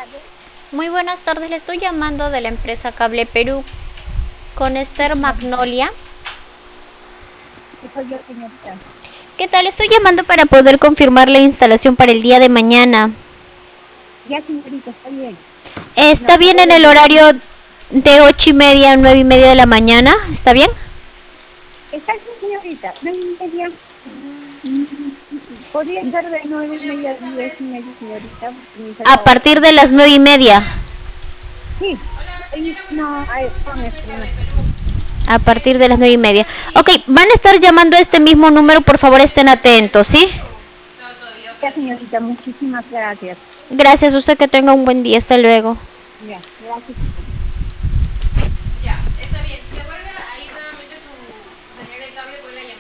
Muy buenas tardes, le estoy llamando de la empresa Cable Perú con Esther Magnolia. Sí, soy yo, señorita. ¿Qué tal? Estoy llamando para poder confirmar la instalación para el día de mañana. Ya, señorita, está bien. ¿Está No, bien acabo en de el llegar. horario de 8:30 a 9:30 de la mañana? ¿Está bien? Está bien, señorita. 9:30. Podría ser de 9:30 a 10:30, señorita. Mi A trabajo partir acá. de las 9:30. Sí. No, con esto no. A partir de las 9:30. Ok, van a estar llamando a este mismo número, por favor estén atentos, ¿sí? Ya, señorita, muchísimas gracias. Gracias, usted que tenga un buen día, hasta luego. Ya, gracias, señorita. Ya, está bien. Si se vuelve a ir nuevamente su señal de cable, vuelve a llamar.